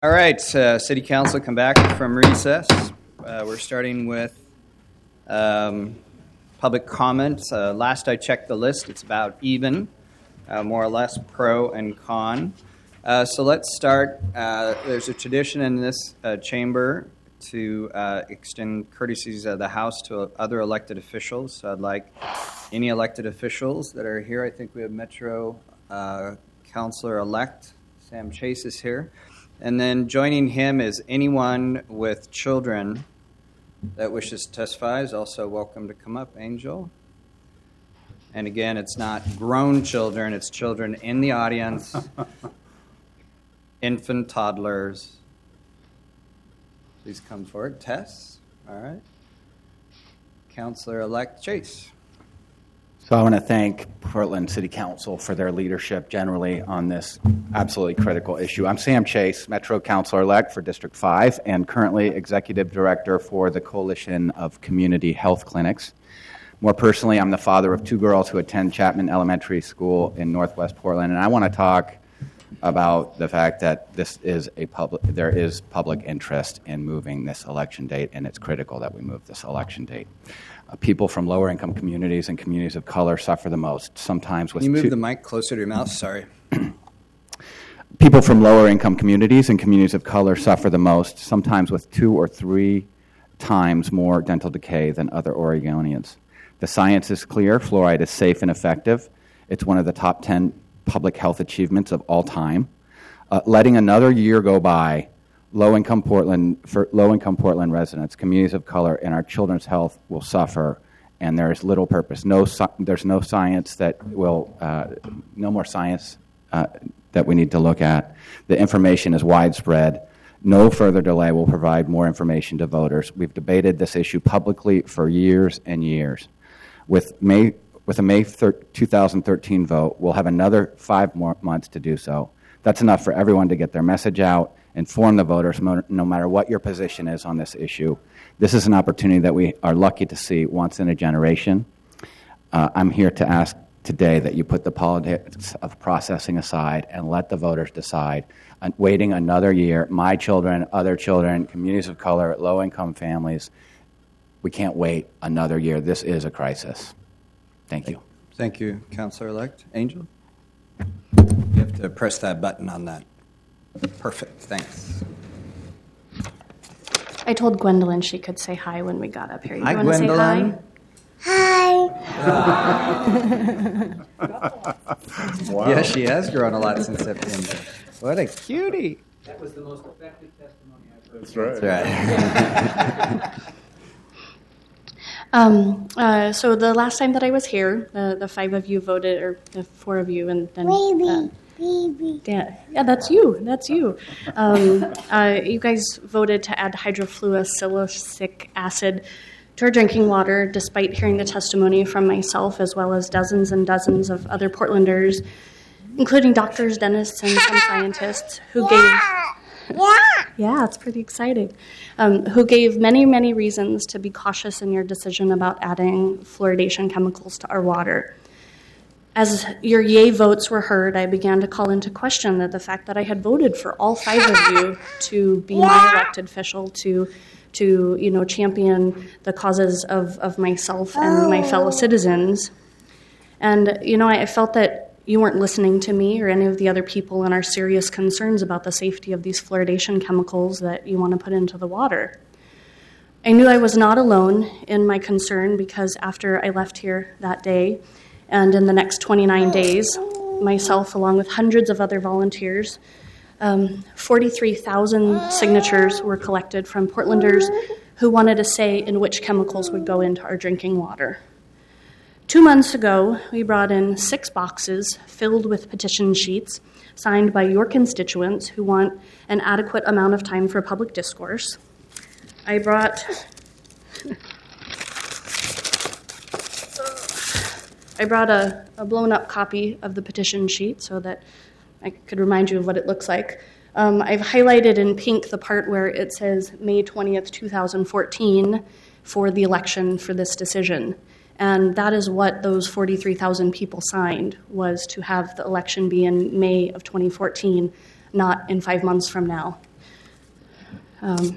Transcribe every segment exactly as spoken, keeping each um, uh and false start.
All right, uh, City Council, come back from recess. Uh, we're starting with um, public comment. Uh, last I checked the list, it's about even, uh, more or less pro and con. Uh, so let's start. Uh, there's a tradition in this uh, chamber to uh, extend courtesies of the House to other elected officials. So I'd like any elected officials that are here. I think we have Metro uh, Councilor-elect Sam Chase is here. And then joining him is anyone with children that wishes to testify is also welcome to come up. Angel. And again, it's not grown children, it's children in the audience, infant toddlers. Please come forward. Tess. All right. Councilor-elect Chase. So I want to thank Portland City Council for their leadership generally on this absolutely critical issue. I'm Sam Chase, Metro Councilor-elect for District five and currently Executive Director for the Coalition of Community Health Clinics. More personally, I'm the father of two girls who attend Chapman Elementary School in Northwest Portland, and I want to talk about the fact that this is a public, there is public interest in moving this election date, and it's critical that we move this election date. Uh, people from lower income communities and communities of color suffer the most, sometimes with Can you move two- the mic closer to your mouth? Sorry. People from lower income communities and communities of color suffer the most, sometimes with two or three times more dental decay than other Oregonians. The science is clear. Fluoride is safe and effective. It's one of the top ten public health achievements of all time. Uh, letting another year go by, low-income Portland, for low-income Portland residents, communities of color, and our children's health will suffer, and there is little purpose. No, there's no science that will, uh, no more science uh, that we need to look at. The information is widespread. No further delay will provide more information to voters. We've debated this issue publicly for years and years. With May, with a May two thousand thirteen vote, we'll have another five more months to do so. That's enough for everyone to get their message out, inform the voters, no matter what your position is on this issue. This is an opportunity that we are lucky to see once in a generation. Uh, I'm here to ask today that you put the politics of processing aside and let the voters decide. Uh, waiting another year, my children, other children, communities of color, low-income families, we can't wait another year. This is a crisis. Thank you. Thank you, Councilor-elect. Angel? You have to press that button on that. Perfect, thanks. I told Gwendolyn she could say hi when we got up here. You Hi, want to say Gwendolyn. hi? Wow. Yeah, she has grown a lot since September. What a cutie. That was the most effective testimony I've heard. That's right. That's right. Um, uh, so the last time that I was here, the, the five of you voted, or the four of you, and then Baby, uh, baby. yeah, yeah, that's you, that's you. Um, uh, you guys voted to add hydrofluosilicic acid to our drinking water, despite hearing the testimony from myself as well as dozens and dozens of other Portlanders, including doctors, dentists, and some scientists who gave. Yeah. Yeah, it's pretty exciting. Um, who gave many, many reasons to be cautious in your decision about adding fluoridation chemicals to our water. As your yay votes were heard, I began to call into question that the fact that I had voted for all five of you to be my elected official to, to you know, champion the causes of, of myself and my fellow citizens. And, you know, I felt that you weren't listening to me or any of the other people in our serious concerns about the safety of these fluoridation chemicals that you want to put into the water. I knew I was not alone in my concern because after I left here that day and in the next twenty-nine days, myself along with hundreds of other volunteers, um, forty-three thousand signatures were collected from Portlanders who wanted a say in which chemicals would go into our drinking water. Two months ago, we brought in six boxes filled with petition sheets signed by your constituents who want an adequate amount of time for public discourse. I brought I brought a, a blown-up copy of the petition sheet so that I could remind you of what it looks like. Um, I've highlighted in pink the part where it says May twentieth, twenty fourteen for the election for this decision. And that is what those forty-three thousand people signed, was to have the election be in May of twenty fourteen, not in five months from now. Um,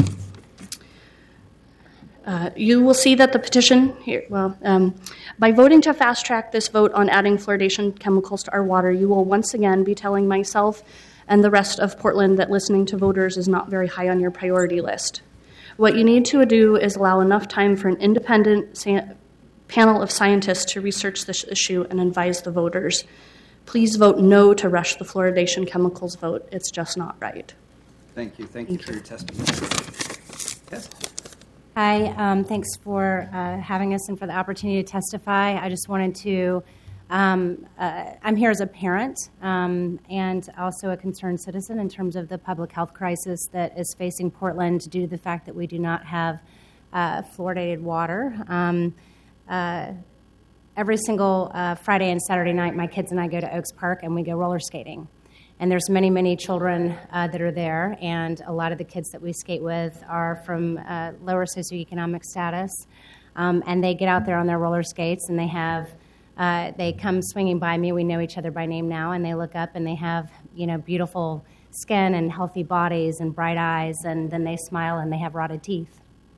uh, you will see that the petition here, well, um, by voting to fast track this vote on adding fluoridation chemicals to our water, you will once again be telling myself and the rest of Portland that listening to voters is not very high on your priority list. What you need to do is allow enough time for an independent sa- panel of scientists to research this issue and advise the voters. Please vote no to rush the fluoridation chemicals vote. It's just not right. Thank you. Thank you for your testimony. Yes. Hi, um, thanks for uh, having us and for the opportunity to testify. I just wanted to, um, uh, I'm here as a parent um, and also a concerned citizen in terms of the public health crisis that is facing Portland due to the fact that we do not have uh, fluoridated water. Um, uh, every single uh, Friday and Saturday night, my kids and I go to Oaks Park and we go roller skating. And there's many, many children uh, that are there, and a lot of the kids that we skate with are from uh, lower socioeconomic status, um, and they get out there on their roller skates, and they have, uh, they come swinging by me. We know each other by name now, and they look up, and they have, you know, beautiful skin and healthy bodies and bright eyes, and then they smile, and they have rotted teeth.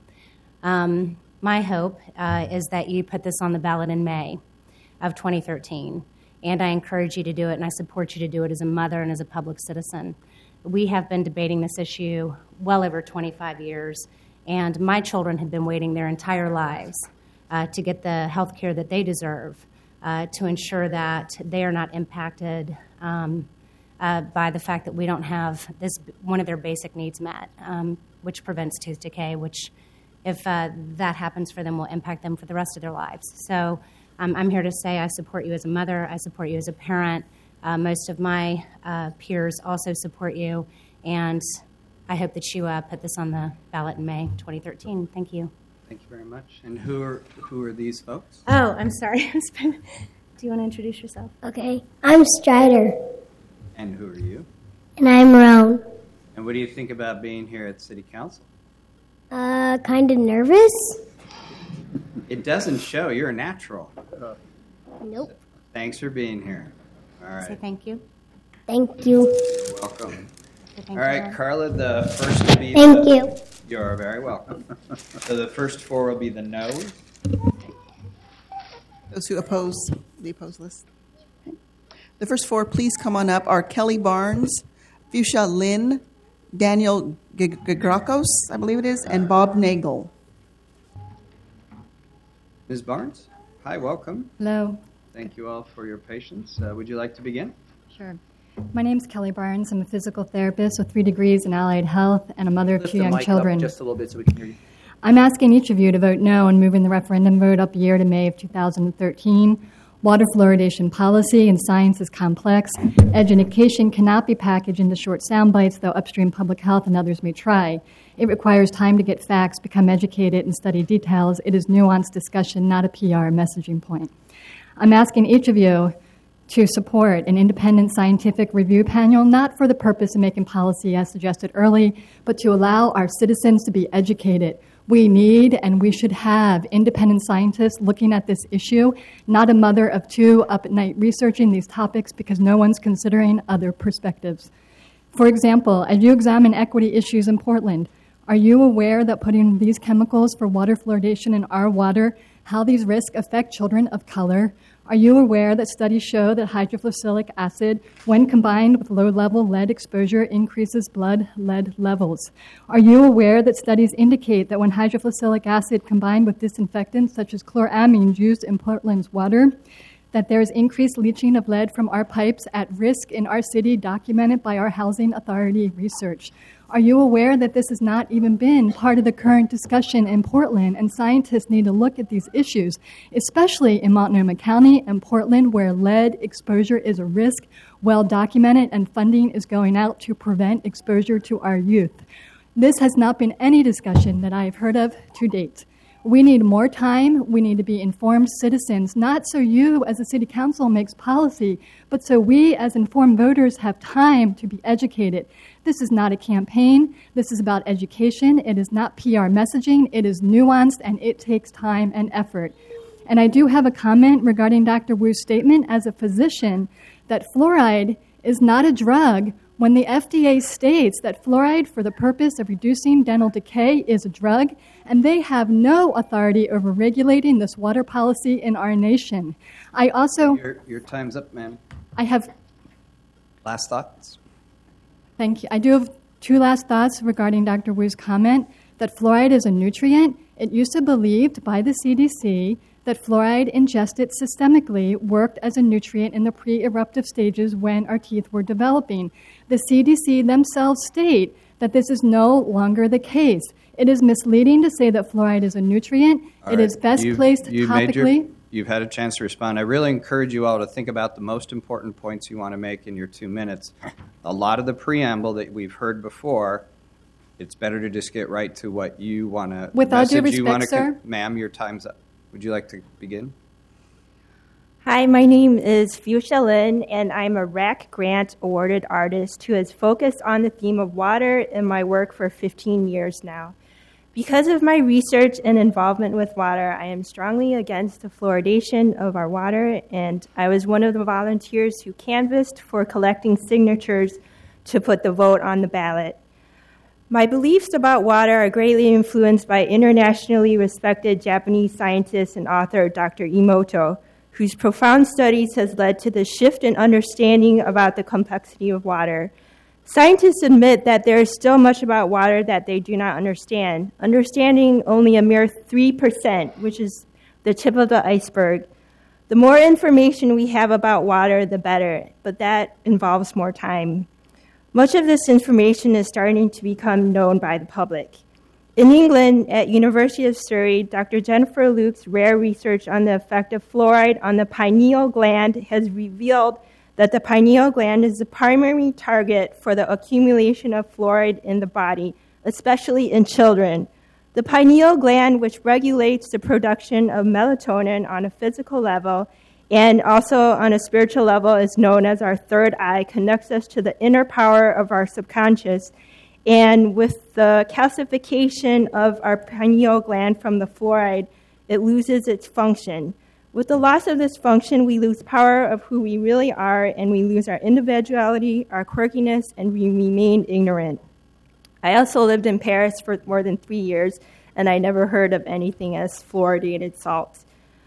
Um, my hope uh, is that you put this on the ballot in May of twenty thirteen. And I encourage you to do it, and I support you to do it as a mother and as a public citizen. We have been debating this issue well over twenty-five years, and my children have been waiting their entire lives uh, to get the health care that they deserve, uh, to ensure that they are not impacted um, uh, by the fact that we don't have this one of their basic needs met, um, which prevents tooth decay, which, if uh, that happens for them, will impact them for the rest of their lives. So Um, I'm here to say I support you as a mother, I support you as a parent. Uh, most of my uh, peers also support you, and I hope that you uh, put this on the ballot in May twenty thirteen. Thank you. Thank you very much. And who are who are these folks? Oh, I'm sorry. Do you want to introduce yourself? Okay. I'm Strider. And who are you? And I'm Roan. And what do you think about being here at City Council? Uh, kind of nervous? It doesn't show. You're a natural. Nope. Thanks for being here. All right. Say thank you. Thank you. You're welcome. Say thank All you, right, Laura. Carla, the first will be Thank the, you. You're very welcome. So the first four will be the no's. Those who oppose the opposed list. Okay. The first four, please come on up, are Kelly Barnes, Fuchsia Lynn, Daniel Gagrakos, I believe it is, and Bob Nagel. Miz Barnes, hi, welcome. Hello. Thank you all for your patience. Uh, would you like to begin? Sure. My name's Kelly Barnes. I'm a physical therapist with three degrees in allied health and a mother of Lift two the young mic children. up just a little bit so we can hear you. I'm asking each of you to vote no on moving the referendum vote up a year to May of two thousand thirteen. Water fluoridation policy and science is complex. Education cannot be packaged into short sound bites, though upstream public health and others may try. It requires time to get facts, become educated, and study details. It is nuanced discussion, not a P R messaging point. I'm asking each of you to support an independent scientific review panel, not for the purpose of making policy as suggested early, but to allow our citizens to be educated. We need and we should have independent scientists looking at this issue, not a mother of two up at night researching these topics because no one's considering other perspectives. For example, as you examine equity issues in Portland, are you aware that putting these chemicals for water fluoridation in our water, how these risks affect children of color? Are you aware that studies show that hydrofluoric acid, when combined with low-level lead exposure, increases blood lead levels? Are you aware that studies indicate that when hydrofluoric acid combined with disinfectants such as chloramines used in Portland's water, that there is increased leaching of lead from our pipes at risk in our city, documented by our Housing Authority research? Are you aware that this has not even been part of the current discussion in Portland, and scientists need to look at these issues, especially in Multnomah County and Portland, where lead exposure is a risk, well documented, and funding is going out to prevent exposure to our youth? This has not been any discussion that I have heard of to date. We need more time. We need to be informed citizens, not so you as a city council makes policy, but so we as informed voters have time to be educated. This is not a campaign. This is about education. It is not P R messaging. It is nuanced, and it takes time and effort. And I do have a comment regarding Doctor Wu's statement as a physician that fluoride is not a drug when the F D A states that fluoride for the purpose of reducing dental decay is a drug, and they have no authority over regulating this water policy in our nation. I also... Your, your time's up, ma'am. I have... Last thoughts? Thank you. I do have two last thoughts regarding Doctor Wu's comment that fluoride is a nutrient. It used to be believed by the C D C that fluoride ingested systemically worked as a nutrient in the pre-eruptive stages when our teeth were developing. The C D C themselves state that this is no longer the case. It is misleading to say that fluoride is a nutrient. All it right. is best You've- placed you've made your- topically. You've had a chance to respond. I really encourage you all to think about the most important points you want to make in your two minutes. A lot of the preamble that we've heard before, it's better to just get right to what you want to. With all due message you want respect, to sir. Ma'am, your time's up. Would you like to begin? Hi, my name is Fuchsia Lin, and I'm a R A C grant awarded artist who has focused on the theme of water in my work for fifteen years now. Because of my research and involvement with water, I am strongly against the fluoridation of our water, and I was one of the volunteers who canvassed for collecting signatures to put the vote on the ballot. My beliefs about water are greatly influenced by internationally respected Japanese scientist and author Doctor Emoto, whose profound studies has led to the shift in understanding about the complexity of water. Scientists admit that there is still much about water that they do not understand, understanding only a mere three percent, which is the tip of the iceberg. The more information we have about water, the better, but that involves more time. Much of this information is starting to become known by the public. In England, at University of Surrey, Doctor Jennifer Luke's rare research on the effect of fluoride on the pineal gland has revealed that the pineal gland is the primary target for the accumulation of fluoride in the body, especially in children. The pineal gland, which regulates the production of melatonin on a physical level and also on a spiritual level, is known as our third eye, connects us to the inner power of our subconscious. And with the calcification of our pineal gland from the fluoride, it loses its function. With the loss of this function, we lose power of who we really are, and we lose our individuality, our quirkiness, and we remain ignorant. I also lived in Paris for more than three years, and I never heard of anything as fluoridated salt.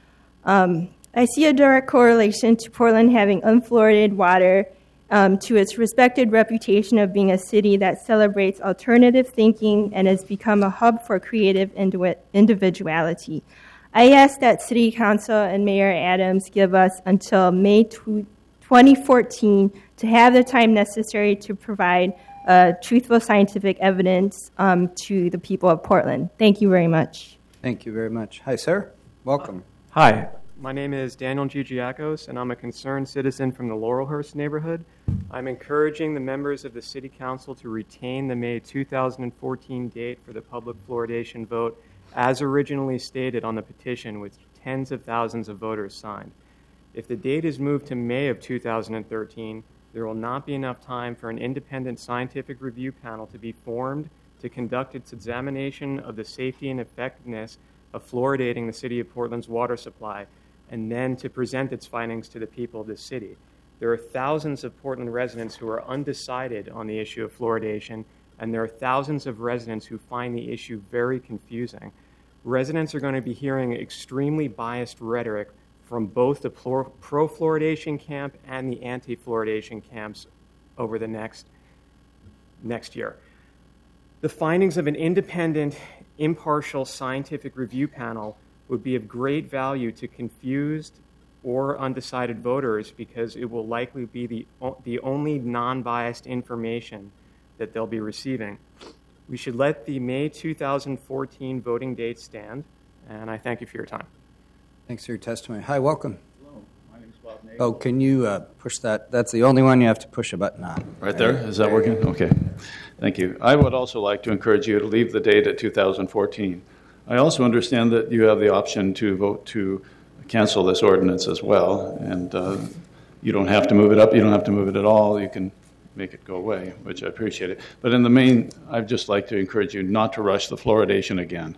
Um, I see a direct correlation to Portland having unfluoridated water um, to its respected reputation of being a city that celebrates alternative thinking and has become a hub for creative indi- individuality. I ask that City Council and Mayor Adams give us until May twenty fourteen to have the time necessary to provide uh, truthful scientific evidence um, to the people of Portland. Thank you very much. Thank you very much. Hi, sir. Welcome. Hi, my name is Daniel Gigiakos, and I'm a concerned citizen from the Laurelhurst neighborhood. I'm encouraging the members of the City Council to retain the May two thousand fourteen date for the public fluoridation vote as originally stated on the petition with tens of thousands of voters signed. If the date is moved to May of two thousand thirteen, there will not be enough time for an independent scientific review panel to be formed to conduct its examination of the safety and effectiveness of fluoridating the City of Portland's water supply, and then to present its findings to the people of the city. There are thousands of Portland residents who are undecided on the issue of fluoridation, and there are thousands of residents who find the issue very confusing. Residents are going to be hearing extremely biased rhetoric from both the pro-fluoridation camp and the anti-fluoridation camps over the next, next year. The findings of an independent, impartial scientific review panel would be of great value to confused or undecided voters because it will likely be the, the only non-biased information that they'll be receiving. We should let the May two thousand fourteen voting date stand, and I thank you for your time. Thanks for your testimony. Hi, welcome. Hello, my name is Bob Nagel. Oh, can you uh, push that? That's the only one you have to push a button on. Right there? Is that working? Okay. Thank you. I would also like to encourage you to leave the date at two thousand fourteen. I also understand that you have the option to vote to cancel this ordinance as well, and uh, you don't have to move it up, you don't have to move it at all. You can make it go away, which I appreciate it. But in the main, I'd just like to encourage you not to rush the fluoridation again.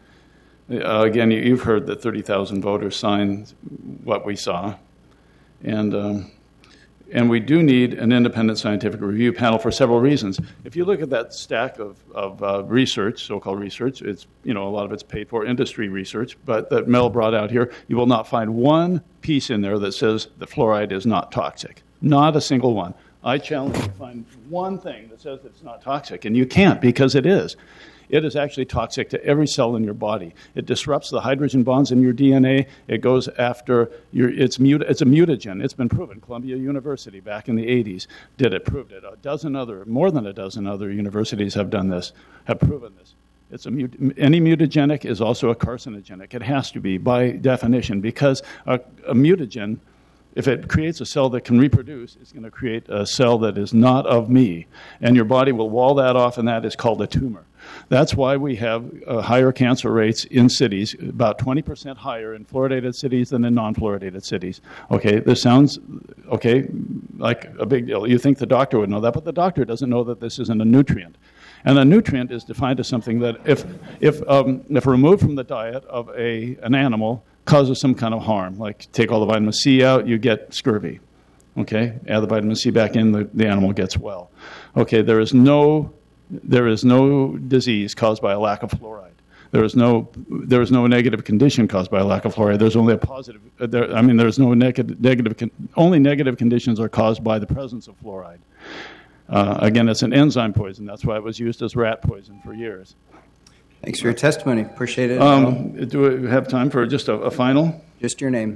Uh, again, you, you've heard that thirty thousand voters signed what we saw, and um, And we do need an independent scientific review panel for several reasons. If you look at that stack of, of uh, research, so-called research, it's, you know, a lot of it's paid for industry research, but that Mel brought out here, you will not find one piece in there that says that fluoride is not toxic. Not a single one. I challenge you to find one thing that says it's not toxic, and you can't, because it is. It is actually toxic to every cell in your body. It disrupts the hydrogen bonds in your D N A. It goes after your, it's, mut, it's a mutagen. It's been proven. Columbia University back in the eighties did it, proved it. A dozen other, more than a dozen other universities have done this, have proven this. It's a mut, any mutagenic is also a carcinogenic. It has to be by definition, because a, a mutagen, if it creates a cell that can reproduce, it's going to create a cell that is not of me. And your body will wall that off, and that is called a tumor. That's why we have uh, higher cancer rates in cities, about twenty percent higher in fluoridated cities than in non-fluoridated cities. Okay, this sounds, okay, like a big deal. You think the doctor would know that, but the doctor doesn't know that this isn't a nutrient. And a nutrient is defined as something that if, if, um, if removed from the diet of a, an animal, causes some kind of harm. Like take all the vitamin C out, you get scurvy. Okay, add the vitamin C back in, the, the animal gets well. Okay, there is no there is no disease caused by a lack of fluoride. There is no there is no negative condition caused by a lack of fluoride. There's only a positive. There, I mean, there's no negative negative. Con, only negative conditions are caused by the presence of fluoride. Uh, again, it's an enzyme poison. That's why it was used as rat poison for years. Thanks for your testimony. Appreciate it. Um, do we have time for just a, a final? Just your name.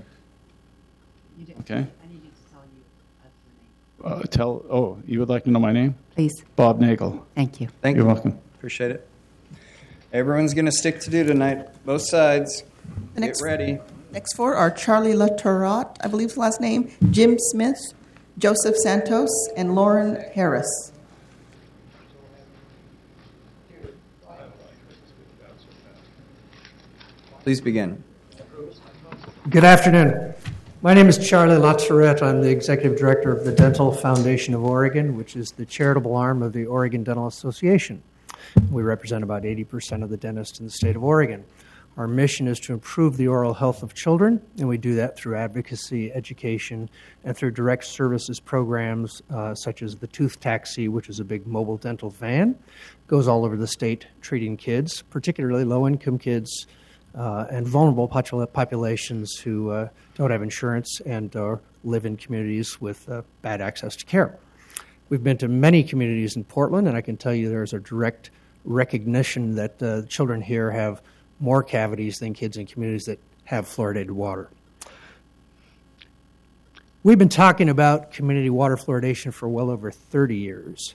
You do. Okay. I need you to tell you uh, your name. Uh, tell. Oh, you would like to know my name? Please. Bob Nagel. Thank you. Thank You're you. welcome. Appreciate it. Everyone's going to stick to do tonight. Both sides. The next, Get ready. Next four are Charlie Latourette, I believe his last name, Jim Smith, Joseph Santos, and Lauren Harris. Please begin. Good afternoon. My name is Charlie Latourette. I'm the Executive Director of the Dental Foundation of Oregon, which is the charitable arm of the Oregon Dental Association. We represent about eighty percent of the dentists in the state of Oregon. Our mission is to improve the oral health of children, and we do that through advocacy, education, and through direct services programs uh, such as the Tooth Taxi, which is a big mobile dental van. It goes all over the state treating kids, particularly low-income kids, Uh, and vulnerable populations who uh, don't have insurance and uh, live in communities with uh, bad access to care. We've been to many communities in Portland, and I can tell you there's a direct recognition that uh, children here have more cavities than kids in communities that have fluoridated water. We've been talking about community water fluoridation for well over thirty years.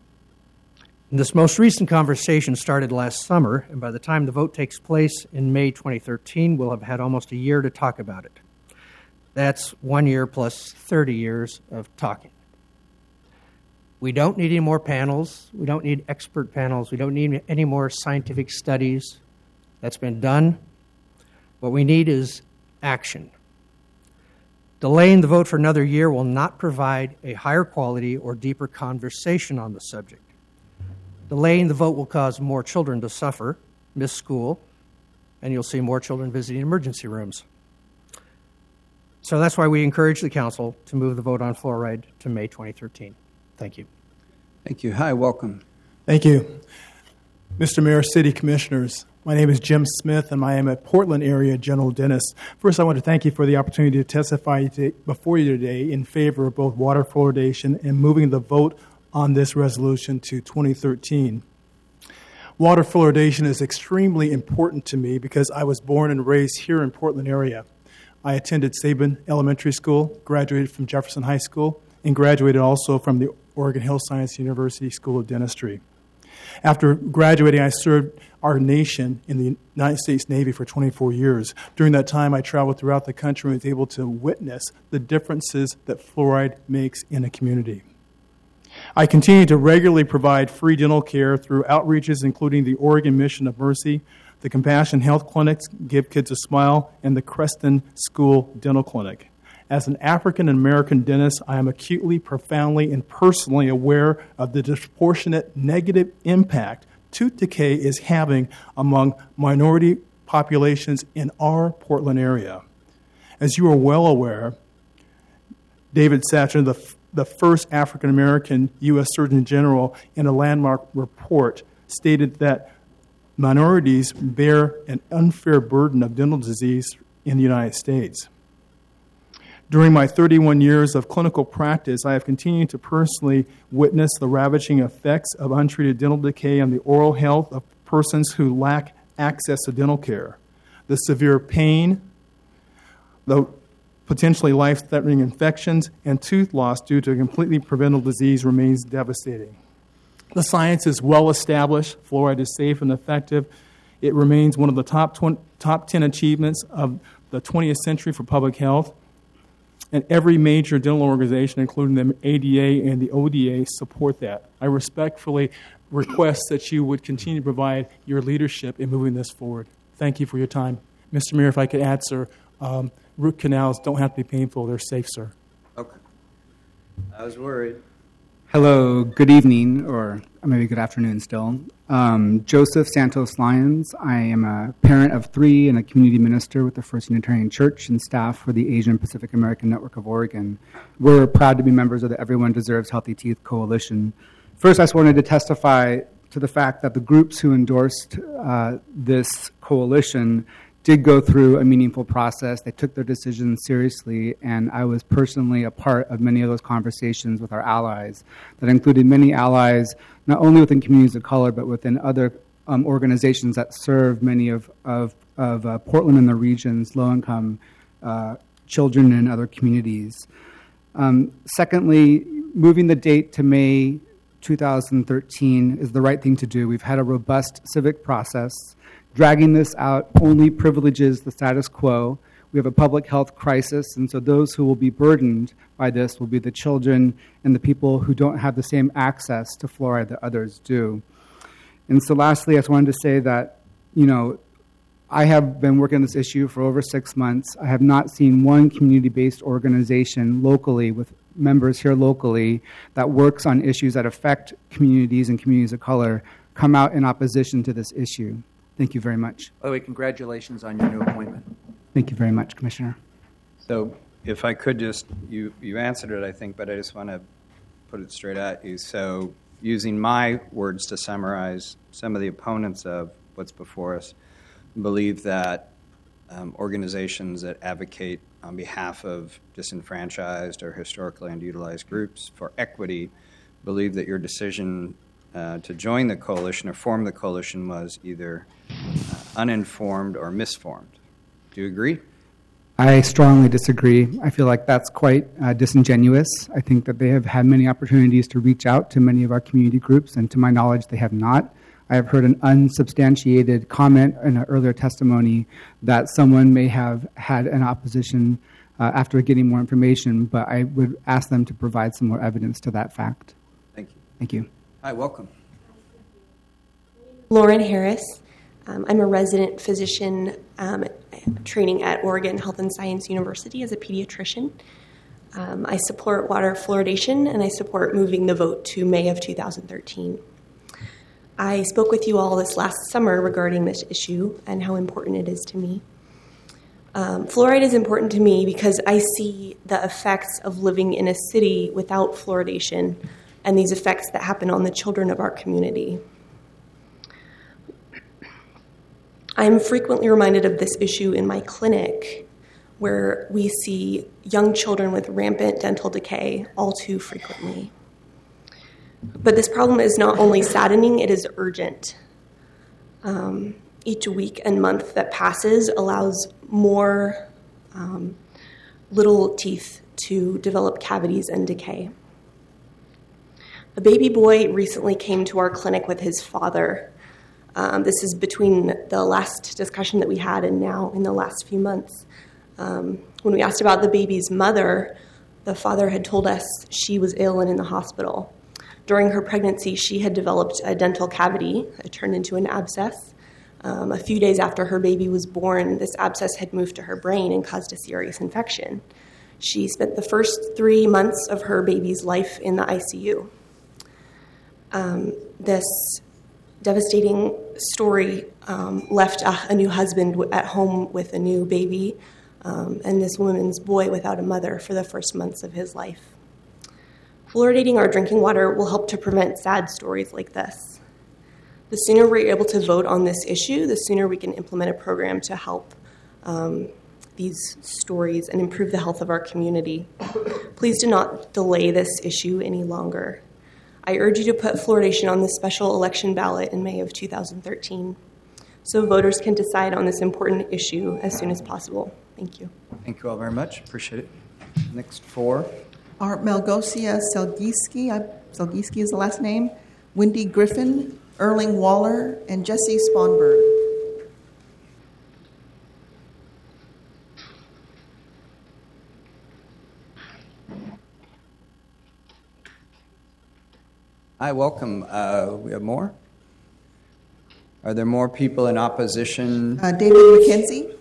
And this most recent conversation started last summer, and by the time the vote takes place in May twenty thirteen, we'll have had almost a year to talk about it. That's one year plus thirty years of talking. We don't need any more panels. We don't need expert panels. We don't need any more scientific studies. That's been done. What we need is action. Delaying the vote for another year will not provide a higher quality or deeper conversation on the subject. Delaying the vote will cause more children to suffer, miss school, and you'll see more children visiting emergency rooms. So that's why we encourage the council to move the vote on fluoride to May twenty thirteen. Thank you. Thank you. Hi, welcome. Thank you. Mister Mayor, City Commissioners, my name is Jim Smith, and I am a Portland area general dentist. First, I want to thank you for the opportunity to testify before you today in favor of both water fluoridation and moving the vote on this resolution to twenty thirteen. Water fluoridation is extremely important to me because I was born and raised here in Portland area. I attended Sabin Elementary School, graduated from Jefferson High School, and graduated also from the Oregon Health Science University School of Dentistry. After graduating, I served our nation in the United States Navy for twenty-four years. During that time, I traveled throughout the country and was able to witness the differences that fluoride makes in a community. I continue to regularly provide free dental care through outreaches including the Oregon Mission of Mercy, the Compassion Health Clinics, Give Kids a Smile, and the Creston School Dental Clinic. As an African-American dentist, I am acutely, profoundly, and personally aware of the disproportionate negative impact tooth decay is having among minority populations in our Portland area. As you are well aware, David Satcher, the the first African American U S Surgeon General, in a landmark report, stated that minorities bear an unfair burden of dental disease in the United States. During my thirty-one years of clinical practice, I have continued to personally witness the ravaging effects of untreated dental decay on the oral health of persons who lack access to dental care. The severe pain, the potentially life-threatening infections, and tooth loss due to a completely preventable disease remains devastating. The science is well established. Fluoride is safe and effective. It remains one of the top twenty, top ten achievements of the twentieth century for public health. And every major dental organization, including the A D A and the O D A, support that. I respectfully request that you would continue to provide your leadership in moving this forward. Thank you for your time. Mister Mayor, if I could add, sir, um, root canals don't have to be painful. They're safe, sir. Okay. I was worried. Hello, good evening, or maybe good afternoon still. Um, Joseph Santos Lyons. I am a parent of three and a community minister with the First Unitarian Church and staff for the Asian Pacific American Network of Oregon. We're proud to be members of the Everyone Deserves Healthy Teeth Coalition. First, I just wanted to testify to the fact that the groups who endorsed uh, this coalition did go through a meaningful process. They took their decisions seriously, and I was personally a part of many of those conversations with our allies. That included many allies, not only within communities of color, but within other um, organizations that serve many of, of, of uh, Portland and the region's low-income uh, children and other communities. Um, secondly, moving the date to May two thousand thirteen is the right thing to do. We've had a robust civic process. Dragging this out only privileges the status quo. We have a public health crisis, and so those who will be burdened by this will be the children and the people who don't have the same access to fluoride that others do. And so lastly, I just wanted to say that, you know, I have been working on this issue for over six months. I have not seen one community-based organization locally with members here locally that works on issues that affect communities and communities of color come out in opposition to this issue. Thank you very much. By the way, congratulations on your new appointment. Thank you very much, Commissioner. So if I could just, you, you answered it, I think, but I just want to put it straight at you. So using my words to summarize, some of the opponents of what's before us believe that um, organizations that advocate on behalf of disenfranchised or historically underutilized groups for equity believe that your decision uh, to join the coalition or form the coalition was either uh, uninformed or misformed. Do you agree? I strongly disagree. I feel like that's quite uh, disingenuous. I think that they have had many opportunities to reach out to many of our community groups, and to my knowledge, they have not. I have heard an unsubstantiated comment in an earlier testimony that someone may have had an opposition uh, after getting more information, but I would ask them to provide some more evidence to that fact. Thank you. Thank you. Hi, welcome. Lauren Harris. Um, I'm a resident physician um, training at Oregon Health and Science University as a pediatrician. Um, I support water fluoridation, and I support moving the vote to May of two thousand thirteen. I spoke with you all this last summer regarding this issue and how important it is to me. Um, fluoride is important to me because I see the effects of living in a city without fluoridation and these effects that happen on the children of our community. I'm frequently reminded of this issue in my clinic, where we see young children with rampant dental decay all too frequently. But this problem is not only saddening, it is urgent. Um, each week and month that passes allows more um, little teeth to develop cavities and decay. A baby boy recently came to our clinic with his father. Um, this is between the last discussion that we had and now in the last few months. Um, when we asked about the baby's mother, the father had told us she was ill and in the hospital. During her pregnancy, she had developed a dental cavity. It turned into an abscess. Um, a few days after her baby was born, this abscess had moved to her brain and caused a serious infection. She spent the first three months of her baby's life in the I C U. Um, this devastating story um, left a, a new husband w- at home with a new baby, um, and this woman's boy without a mother for the first months of his life. Fluoridating our drinking water will help to prevent sad stories like this. The sooner we're able to vote on this issue, the sooner we can implement a program to help um, these stories and improve the health of our community. Please do not delay this issue any longer. I urge you to put fluoridation on the special election ballot in May of two thousand thirteen so voters can decide on this important issue as soon as possible. Thank you. Thank you all very much. Appreciate it. Next four. Are Malgosia Selgiski, I- Selgiski is the last name, Wendy Griffin, Erling Waller, and Jesse Sponberg. Hi, welcome. Uh, we have more? Are there more people in opposition? Uh, David McKenzie.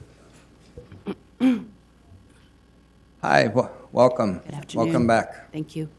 Hi, w- welcome. Good afternoon. Welcome back. Thank you.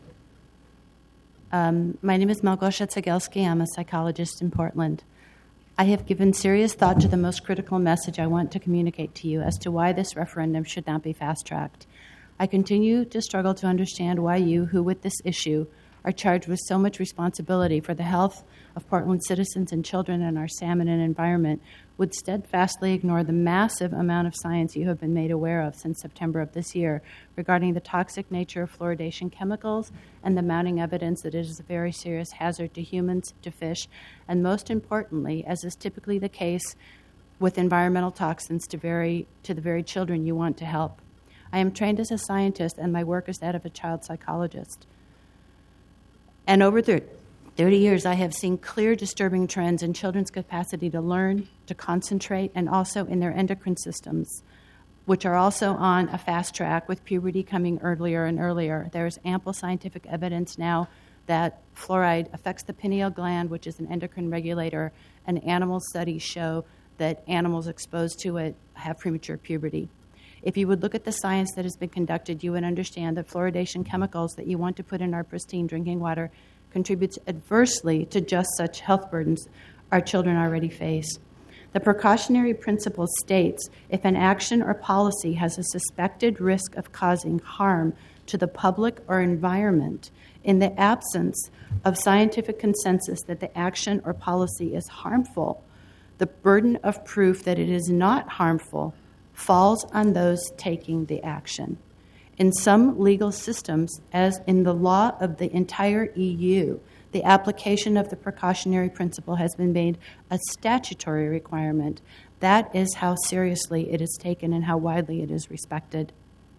Um, my name is Malgosia Cegelski. I'm a psychologist in Portland. I have given serious thought to the most critical message I want to communicate to you as to why this referendum should not be fast-tracked. I continue to struggle to understand why you, who with this issue, are charged with so much responsibility for the health of Portland citizens and children and our salmon and environment, would steadfastly ignore the massive amount of science you have been made aware of since September of this year regarding the toxic nature of fluoridation chemicals and the mounting evidence that it is a very serious hazard to humans, to fish, and most importantly, as is typically the case with environmental toxins, to, very, to the very children you want to help. I am trained as a scientist, and my work is that of a child psychologist. And over thirty years, I have seen clear disturbing trends in children's capacity to learn, to concentrate, and also in their endocrine systems, which are also on a fast track with puberty coming earlier and earlier. There is ample scientific evidence now that fluoride affects the pineal gland, which is an endocrine regulator, and animal studies show that animals exposed to it have premature puberty. If you would look at the science that has been conducted, you would understand that fluoridation chemicals that you want to put in our pristine drinking water contributes adversely to just such health burdens our children already face. The precautionary principle states if an action or policy has a suspected risk of causing harm to the public or environment, in the absence of scientific consensus that the action or policy is harmful, the burden of proof that it is not harmful falls on those taking the action. In some legal systems, as in the law of the entire E U, the application of the precautionary principle has been made a statutory requirement. That is how seriously it is taken and how widely it is respected.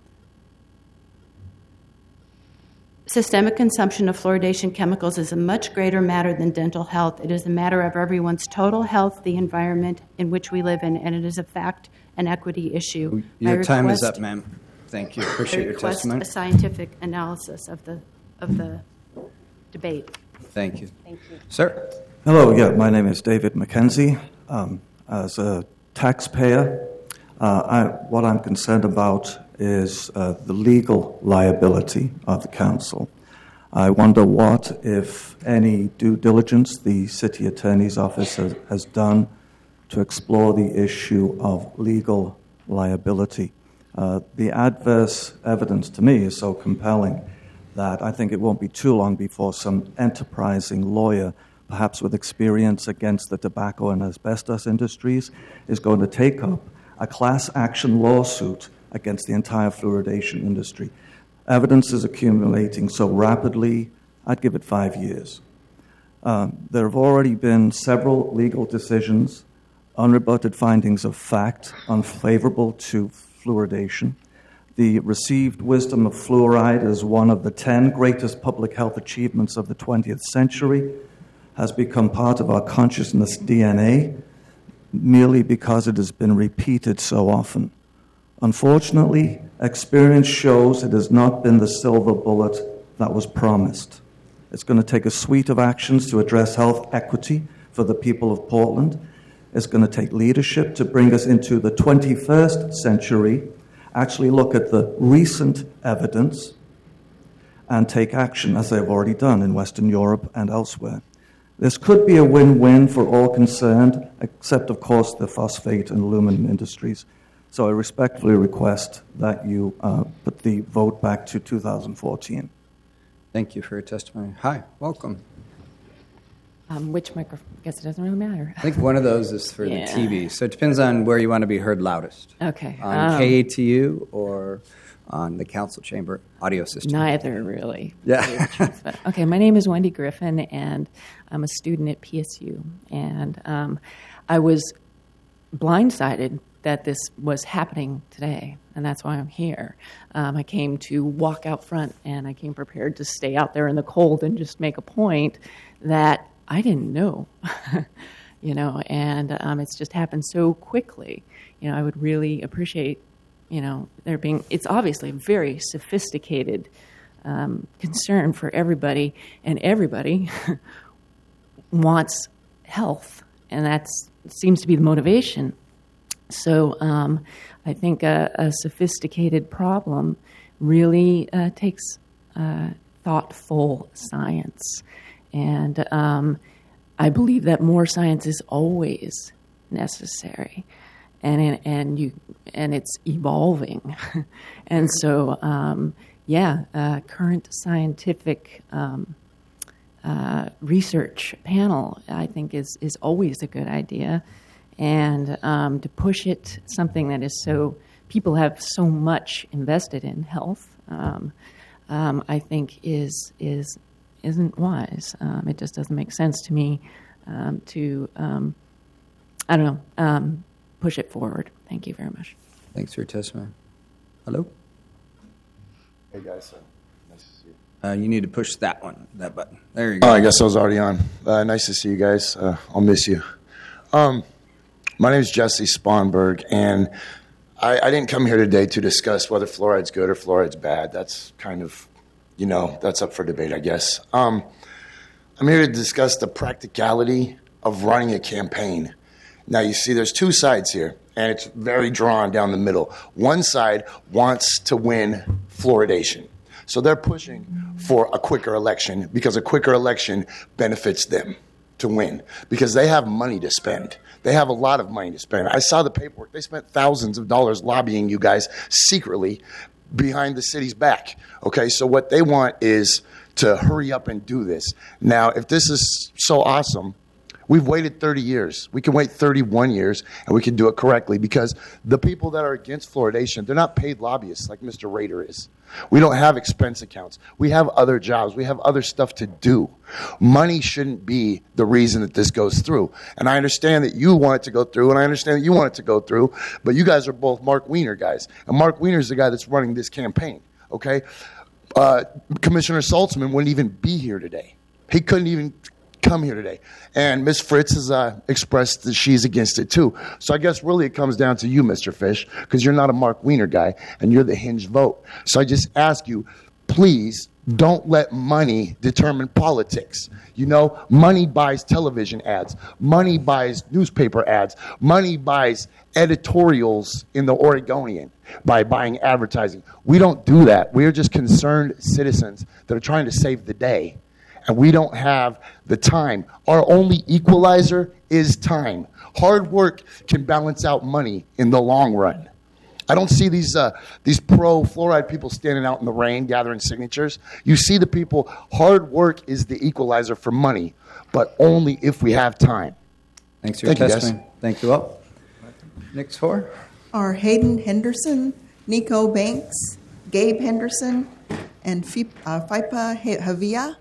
Systemic consumption of fluoridation chemicals is a much greater matter than dental health. It is a matter of everyone's total health, the environment in which we live in, and it is a fact and equity issue. Your I time is request- up, ma'am. Thank you. Appreciate I your request testimony. a scientific analysis of the of the debate. Thank you. Thank you. Sir? Hello, yeah, my name is David McKenzie. Um, as a taxpayer, uh, I, what I'm concerned about is uh, the legal liability of the council. I wonder what, if any, due diligence the city attorney's office has, has done to explore the issue of legal liability. Uh, the adverse evidence to me is so compelling that I think it won't be too long before some enterprising lawyer, perhaps with experience against the tobacco and asbestos industries, is going to take up a class action lawsuit against the entire fluoridation industry. Evidence is accumulating so rapidly, I'd give it five years. Um, there have already been several legal decisions, unrebutted findings of fact unfavorable to fluoridation. The received wisdom of fluoride as one of the ten greatest public health achievements of the twentieth century has become part of our consciousness D N A merely because it has been repeated so often. Unfortunately, experience shows it has not been the silver bullet that was promised. It's going to take a suite of actions to address health equity for the people of Portland. It's going to take leadership to bring us into the twenty-first century, actually look at the recent evidence and take action, as they've already done in Western Europe and elsewhere. This could be a win-win for all concerned, except, of course, the phosphate and aluminum industries. So I respectfully request that you uh, put the vote back to two thousand fourteen. Thank you for your testimony. Hi, welcome. Um, which microphone? I guess it doesn't really matter. I think one of those is for Yeah. the T V, so it depends on where you want to be heard loudest. Okay. On um, K A T U or on the council chamber audio system. Neither, really. Yeah. Okay, my name is Wendy Griffin, and I'm a student at P S U. And um, I was blindsided that this was happening today, and that's why I'm here. Um, I came to walk out front, and I came prepared to stay out there in the cold and just make a point that I didn't know, you know, and um, it's just happened so quickly. You know, I would really appreciate, you know, there being, it's obviously a very sophisticated um, concern for everybody, and everybody wants health, and that seems to be the motivation. So um, I think a, a sophisticated problem really uh, takes uh, thoughtful science. And um, I believe that more science is always necessary. And, and, you, and it's evolving. And so, um, yeah, uh, current scientific um, uh, research panel, I think, is, is always a good idea. And um, to push it, something that is so, people have so much invested in health, um, um, I think is is isn't wise. Um, it just doesn't make sense to me um, to, um, I don't know, um, push it forward. Thank you very much. Thanks for your testimony. Hello? Hey, guys. Uh, nice to see you. Uh, you need to push that one, that button. There you go. Oh, I guess I was already on. Uh, nice to see you guys. Uh, I'll miss you. Um, my name is Jesse Sponberg, and I, I didn't come here today to discuss whether fluoride's good or fluoride's bad. That's kind of, you know, that's up for debate, I guess. Um, I'm here to discuss the practicality of running a campaign. Now, you see, there's two sides here, and it's very drawn down the middle. One side wants to win fluoridation. So they're pushing for a quicker election because a quicker election benefits them to win because they have money to spend. They have a lot of money to spend. I saw the paperwork. They spent thousands of dollars lobbying you guys secretly behind the city's back. Okay, so what they want is to hurry up and do this. Now, if this is so awesome, we've waited thirty years. We can wait thirty-one years, and we can do it correctly because the people that are against fluoridation, they're not paid lobbyists like Mister Rader is. We don't have expense accounts. We have other jobs. We have other stuff to do. Money shouldn't be the reason that this goes through. And I understand that you want it to go through, and I understand that you want it to go through, but you guys are both Mark Wiener guys. And Mark Wiener is the guy that's running this campaign, okay? Uh, Commissioner Saltzman wouldn't even be here today. He couldn't even come here today. And Miz Fritz has uh, expressed that she's against it too. So I guess really it comes down to you, Mister Fish, because you're not a Mark Wiener guy, and you're the hinge vote. So I just ask you, please don't let money determine politics. You know, money buys television ads. Money buys newspaper ads. Money buys editorials in the Oregonian by buying advertising. We don't do that. We are just concerned citizens that are trying to save the day. And we don't have the time. Our only equalizer is time. Hard work can balance out money in the long run. I don't see these uh, these pro-fluoride people standing out in the rain gathering signatures. You see the people, hard work is the equalizer for money, but only if we have time. Thanks for your Thank you, testimony. guys. Thank you all. Next four. Are Hayden Henderson, Nico Banks, Gabe Henderson, and Fi- uh, Fipa Havia.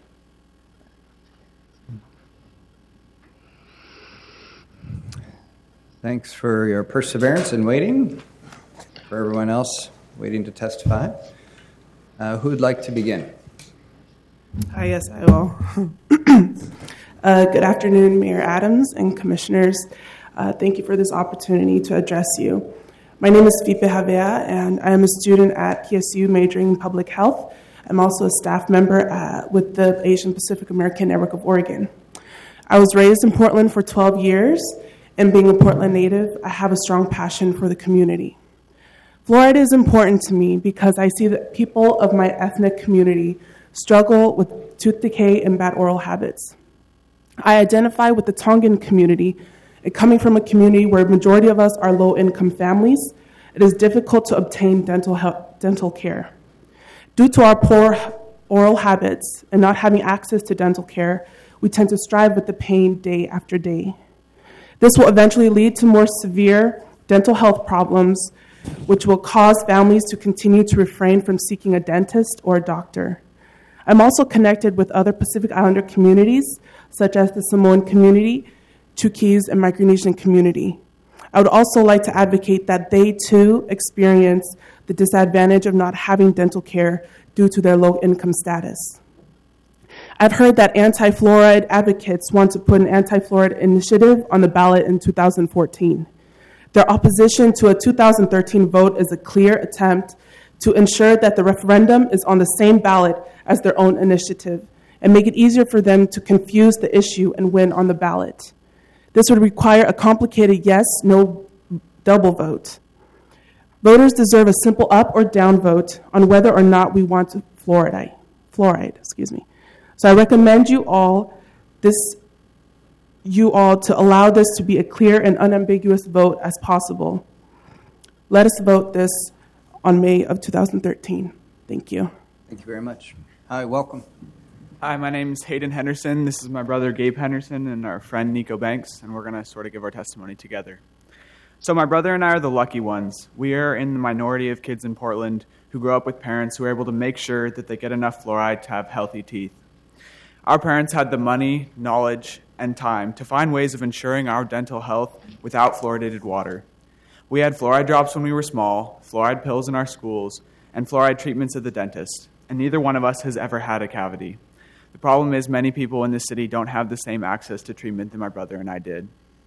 Thanks for your perseverance in waiting. For everyone else waiting to testify. Uh, who would like to begin? Hi, yes, I will. uh, good afternoon, Mayor Adams and Commissioners. Uh, thank you for this opportunity to address you. My name is Fipe Havea, and I am a student at P S U majoring in public health. I'm also a staff member uh, with the Asian Pacific American Network of Oregon. I was raised in Portland for twelve years, and being a Portland native, I have a strong passion for the community. Fluoride is important to me because I see that people of my ethnic community struggle with tooth decay and bad oral habits. I identify with the Tongan community, and coming from a community where a majority of us are low-income families, it is difficult to obtain dental health, dental care. Due to our poor oral habits, and not having access to dental care, we tend to strive with the pain day after day. This will eventually lead to more severe dental health problems, which will cause families to continue to refrain from seeking a dentist or a doctor. I'm also connected with other Pacific Islander communities, such as the Samoan community, Chuukese, and Micronesian community. I would also like to advocate that they too experience the disadvantage of not having dental care due to their low income status. I've heard that anti-fluoride advocates want to put an anti-fluoride initiative on the ballot in two thousand fourteen. Their opposition to a two thousand thirteen vote is a clear attempt to ensure that the referendum is on the same ballot as their own initiative and make it easier for them to confuse the issue and win on the ballot. This would require a complicated yes, no double vote. Voters deserve a simple up or down vote on whether or not we want fluoride. Fluoride, excuse me. So I recommend you all this, you all to allow this to be a clear and unambiguous vote as possible. Let us vote this on May of two thousand thirteen. Thank you. Thank you very much. Hi, welcome. Hi, my name is Hayden Henderson. This is my brother Gabe Henderson and our friend Nico Banks, and we're going to sort of give our testimony together. So my brother and I are the lucky ones. We are in the minority of kids in Portland who grow up with parents who are able to make sure that they get enough fluoride to have healthy teeth. Our parents had the money, knowledge, and time to find ways of ensuring our dental health without fluoridated water. We had fluoride drops when we were small, fluoride pills in our schools, and fluoride treatments at the dentist, and neither one of us has ever had a cavity. The problem is many people in this city don't have the same access to treatment that my brother and I did.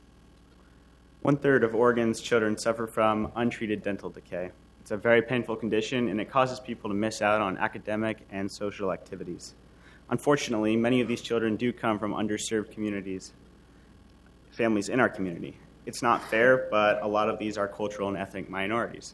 One-third of Oregon's children suffer from untreated dental decay. It's a very painful condition, and it causes people to miss out on academic and social activities. Unfortunately, many of these children do come from underserved communities, families in our community. It's not fair, but a lot of these are cultural and ethnic minorities.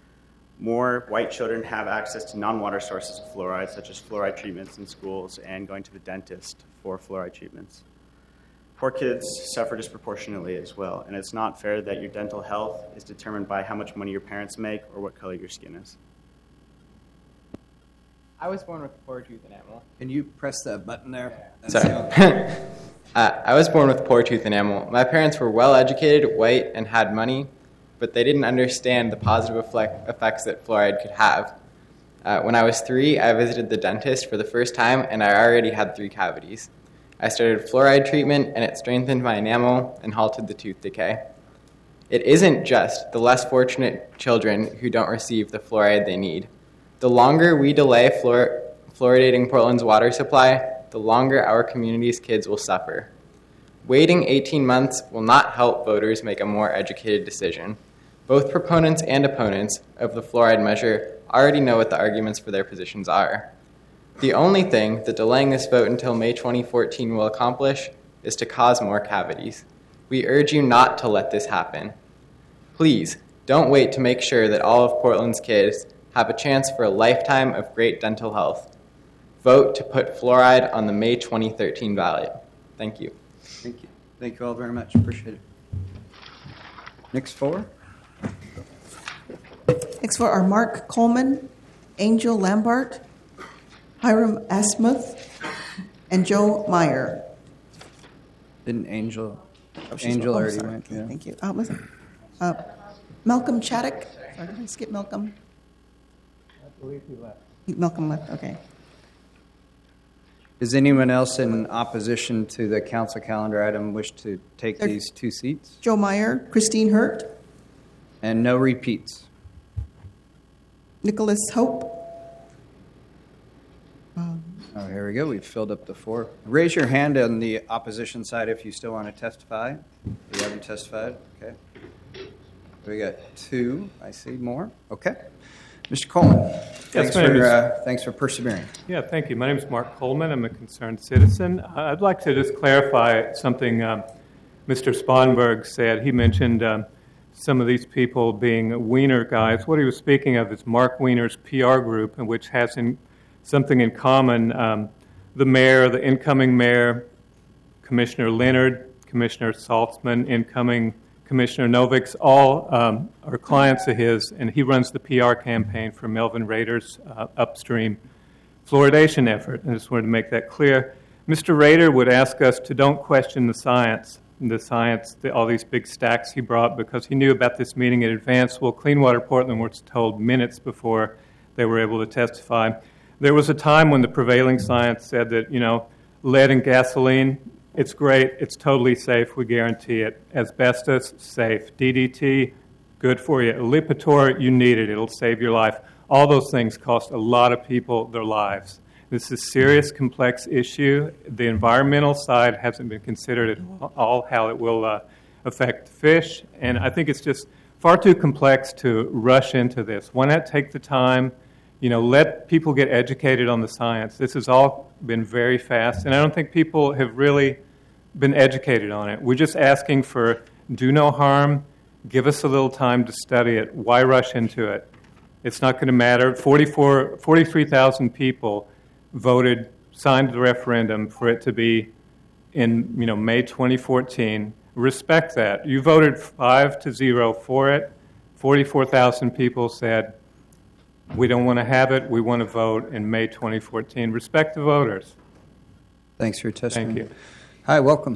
More white children have access to non-water sources of fluoride, such as fluoride treatments in schools and going to the dentist for fluoride treatments. Poor kids suffer disproportionately as well, and it's not fair that your dental health is determined by how much money your parents make or what color your skin is. I was born with a poor tooth enamel. Can you press that button there? That's Sorry. uh, I was born with poor tooth enamel. My parents were well-educated, white, and had money, but they didn't understand the positive effect, effects that fluoride could have. Uh, when I was three, I visited the dentist for the first time, and I already had three cavities. I started fluoride treatment, and it strengthened my enamel and halted the tooth decay. It isn't just the less fortunate children who don't receive the fluoride they need. The longer we delay fluor- fluoridating Portland's water supply, the longer our community's kids will suffer. Waiting eighteen months will not help voters make a more educated decision. Both proponents and opponents of the fluoride measure already know what the arguments for their positions are. The only thing that delaying this vote until May twenty fourteen will accomplish is to cause more cavities. We urge you not to let this happen. Please, don't wait to make sure that all of Portland's kids have a chance for a lifetime of great dental health. Vote to put fluoride on the May twenty thirteen ballot. Thank you. Thank you. Thank you all very much. Appreciate it. Next four. Next four are Mark Coleman, Angel Lambert, Hiram Asmuth, and Joe Meyer. Didn't Angel? Oh, she's- Angel oh, already sorry. went. Yeah. Thank you. Uh, listen. Uh, Malcolm Chaddock. Sorry, did I skip Malcolm? I believe he left. Malcolm left. Okay. Does anyone else in opposition to the council calendar item wish to take There- these two seats? Joe Meyer, Christine Hurt, And no repeats. Nicholas Hope. Um, Oh, here we go. We've filled up the four. Raise your hand on the opposition side if you still want to testify. You haven't testified? Okay. We got two. I see more. Okay. Mister Coleman, thanks, my name for, is- uh, thanks for persevering. Yeah, thank you. My name is Mark Coleman. I'm a concerned citizen. Uh, I'd like to just clarify something um, Mister Sponberg said. He mentioned um, some of these people being Wiener guys. What he was speaking of is Mark Wiener's P R group, which has in, something in common. Um, the mayor, the incoming mayor, Commissioner Leonard, Commissioner Saltzman, incoming Commissioner Noviks, all um, are clients of his, and he runs the P R campaign for Melvin Raiders uh, upstream. fluoridation effort. I just wanted to make that clear. Mister Rader would ask us to don't question the science, the science, the, all these big stacks he brought, because he knew about this meeting in advance. Well, Clean Water Portland was told minutes before they were able to testify. There was a time when the prevailing science said that, you know, lead in gasoline, it's great, it's totally safe, we guarantee it. Asbestos, safe. D D T, good for you. Lipitor, you need it, it'll save your life. All those things cost a lot of people their lives. This is a serious, complex issue. The environmental side hasn't been considered at all, how it will uh, affect fish, and I think it's just far too complex to rush into this. Why not take the time, you know, let people get educated on the science. This has all been very fast, and I don't think people have really been educated on it. We're just asking for do no harm, give us a little time to study it. Why rush into it? It's not going to matter. forty-four, forty-three thousand people voted, signed the referendum for it to be in, you know, May twenty fourteen. Respect that. You voted five to zero for it. forty-four thousand people said, we don't want to have it. We want to vote in May twenty fourteen. Respect the voters. Thanks for your testimony. Thank you. Hi, welcome.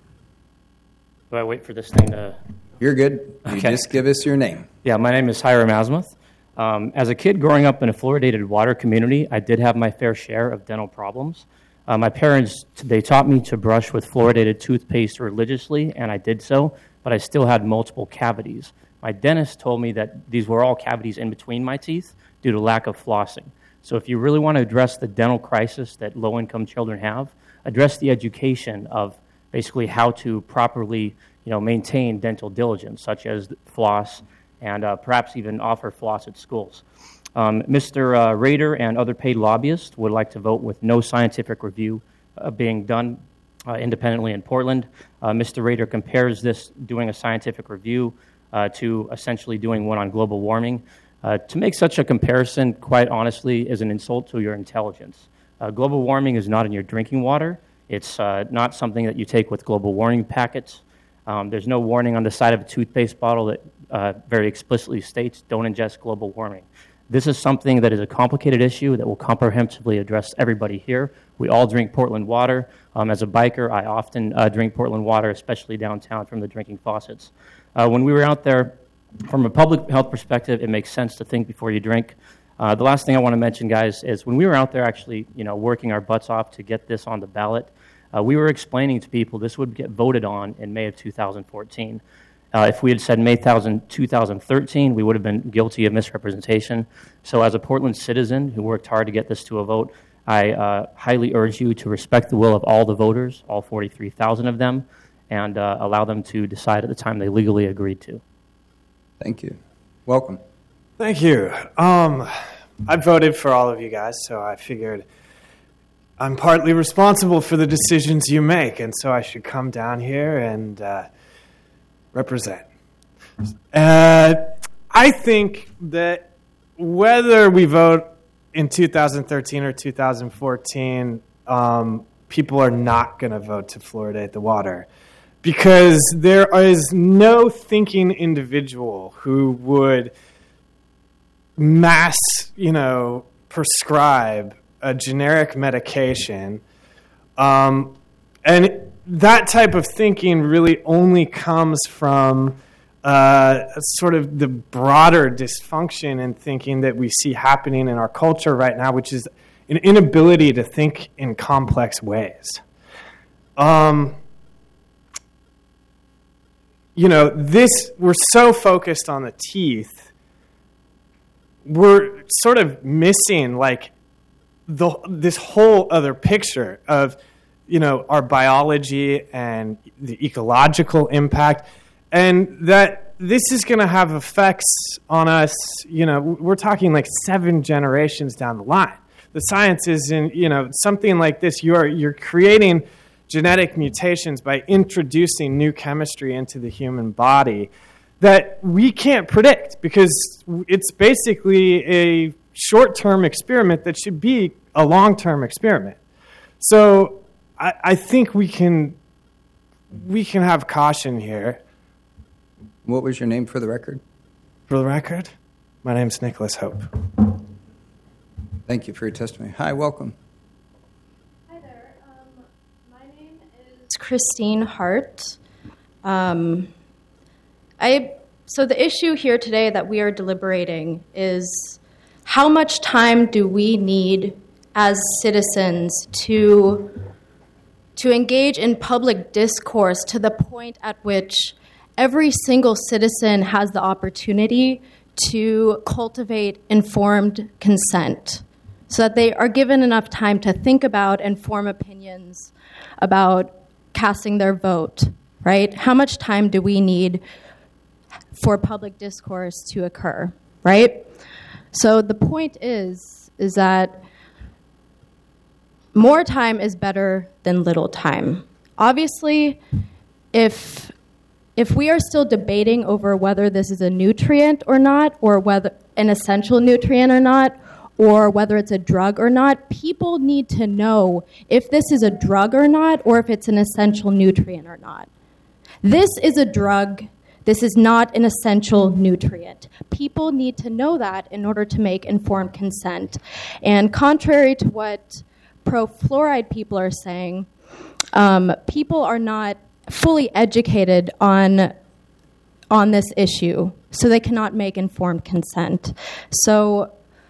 Do I wait for this thing to... You're good. You Okay. just give us your name. Yeah, my name is Hiram Asmuth. Um, as a kid growing up in a fluoridated water community, I did have my fair share of dental problems. Uh, my parents, they taught me to brush with fluoridated toothpaste religiously, and I did so, but I still had multiple cavities. My dentist told me that these were all cavities in between my teeth due to lack of flossing. So if you really want to address the dental crisis that low-income children have, address the education of basically how to properly, you know, maintain dental diligence, such as floss, and uh, perhaps even offer floss at schools. Um, Mister Uh, Rader and other paid lobbyists would like to vote with no scientific review uh, being done uh, independently in Portland. Uh, Mister Rader compares this doing a scientific review uh, to essentially doing one on global warming. Uh, to make such a comparison, quite honestly, is an insult to your intelligence. Uh, global warming is not in your drinking water. It's uh, not something that you take with global warming packets. Um, there's no warning on the side of a toothpaste bottle that uh, very explicitly states, don't ingest global warming. This is something that is a complicated issue that will comprehensively address everybody here. We all drink Portland water. Um, as a biker, I often uh, drink Portland water, especially downtown from the drinking faucets. Uh, when we were out there, from a public health perspective, it makes sense to think before you drink. Uh, the last thing I want to mention, guys, is when we were out there actually, you know, working our butts off to get this on the ballot, uh, we were explaining to people this would get voted on in May of two thousand fourteen. Uh, if we had said May two thousand thirteen, we would have been guilty of misrepresentation. So as a Portland citizen who worked hard to get this to a vote, I uh, highly urge you to respect the will of all the voters, all forty-three thousand of them, and uh, allow them to decide at the time they legally agreed to. Thank you. Welcome. Thank you. Um, I voted for all of you guys, so I figured I'm partly responsible for the decisions you make, and so I should come down here and uh, represent. Uh, I think that whether we vote in two thousand thirteen or two thousand fourteen, um, people are not going to vote to fluoridate the water. Because there is no thinking individual who would mass, you know, prescribe a generic medication. Um, and that type of thinking really only comes from uh, sort of the broader dysfunction in thinking that we see happening in our culture right now, which is an inability to think in complex ways. Um... You know, this, we're so focused on the teeth, we're sort of missing, like, the this whole other picture of, you know, our biology and the ecological impact, and that this is going to have effects on us, you know, we're talking like seven generations down the line. The science is in, you know, something like this, you're you're creating genetic mutations by introducing new chemistry into the human body that we can't predict because it's basically a short-term experiment that should be a long-term experiment. So I, I think we can we can have caution here. What was your name for the record? For the record, my name's Nicholas Hope. Thank you for your testimony. Hi, welcome. It's Christine Hart. Um, I so the issue here today that we are deliberating is how much time do we need as citizens to to engage in public discourse to the point at which every single citizen has the opportunity to cultivate informed consent, so that they are given enough time to think about and form opinions about casting their vote, right? How much time do we need for public discourse to occur, right? So the point is, is that more time is better than little time. Obviously, if if we are still debating over whether this is a nutrient or not, or whether an essential nutrient or not, or whether it's a drug or not, people need to know if this is a drug or not, or if it's an essential nutrient or not. This is a drug. This is not an essential nutrient. People need to know that in order to make informed consent. And contrary to what pro-fluoride people are saying, um, people are not fully educated on on this issue, so they cannot make informed consent. So,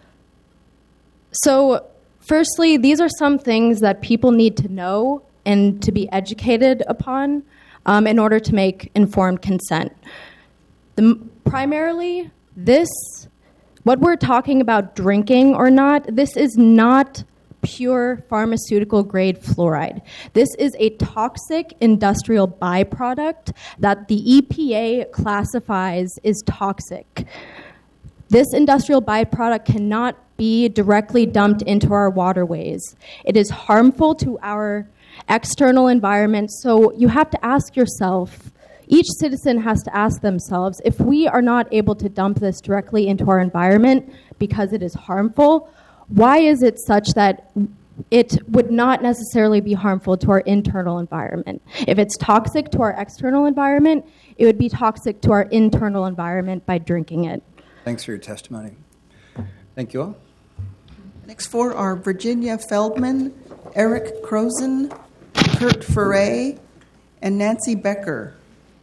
so firstly, these are some things that people need to know and to be educated upon um, in order to make informed consent. The, primarily, this, what we're talking about drinking or not, this is not pure pharmaceutical grade fluoride. This is a toxic industrial byproduct that the E P A classifies as toxic. This industrial byproduct cannot be directly dumped into our waterways. It is harmful to our external environment, so you have to ask yourself, each citizen has to ask themselves, if we are not able to dump this directly into our environment because it is harmful, why is it such that it would not necessarily be harmful to our internal environment? If it's toxic to our external environment, it would be toxic to our internal environment by drinking it. Thanks for your testimony. Thank you all. The next four are Virginia Feldman, Eric Crozen, Kurt Ferre, and Nancy Becker.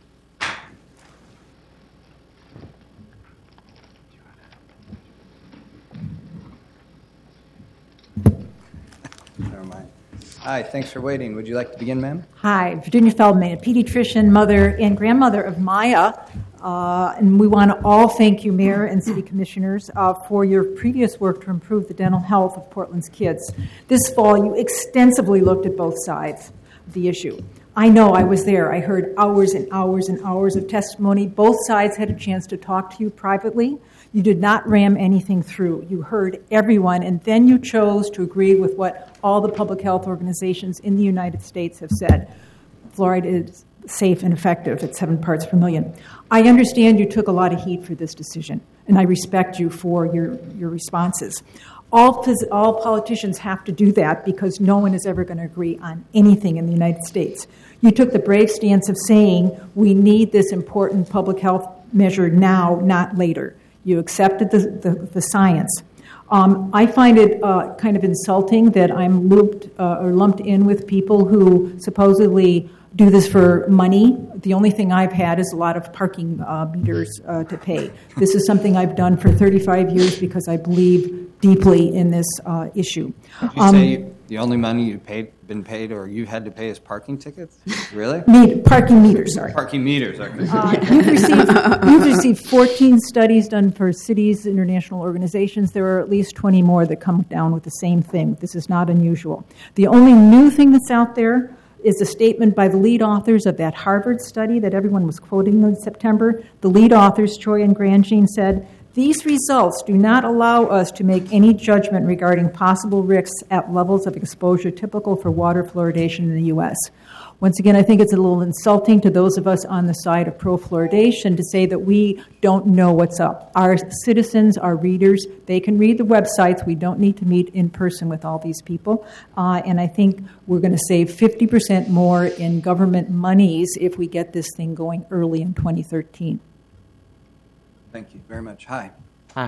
Never mind. Hi, thanks for waiting. Would you like to begin, ma'am? Hi, Virginia Feldman, a pediatrician, mother, and grandmother of Maya. Uh, and we want to all thank you, Mayor and City Commissioners, uh, for your previous work to improve the dental health of Portland's kids. This fall, you extensively looked at both sides of the issue. I know, I was there. I heard hours and hours and hours of testimony. Both sides had a chance to talk to you privately. You did not ram anything through. You heard everyone, and then you chose to agree with what all the public health organizations in the United States have said. Fluoride is safe and effective at seven parts per million. I understand you took a lot of heat for this decision, and I respect you for your, your responses. All, all politicians have to do that because no one is ever going to agree on anything in the United States. You took the brave stance of saying we need this important public health measure now, not later. You accepted the, the, the science. Um, I find it uh, kind of insulting that I'm looped uh, or lumped in with people who supposedly do this for money. The only thing I've had is a lot of parking uh, meters uh, to pay. This is something I've done for thirty-five years because I believe deeply in this uh, issue. Did you Um, say the only money you've paid, been paid or you had to pay is parking tickets? Really? Meter, parking meters, sorry. Parking meters. Okay. Uh, you've, received, you've received fourteen studies done for cities, international organizations. There are at least twenty more that come down with the same thing. This is not unusual. The only new thing that's out there is a statement by the lead authors of that Harvard study that everyone was quoting in September. The lead authors, Troy and Grandjean, said, "These results do not allow us to make any judgment regarding possible risks at levels of exposure typical for water fluoridation in the U S" Once again, I think it's a little insulting to those of us on the side of pro-fluoridation to say that we don't know what's up. Our citizens, our readers, they can read the websites. We don't need to meet in person with all these people. Uh, and I think we're going to save fifty percent more in government monies if we get this thing going early in twenty thirteen. Thank you very much. Hi. Hi.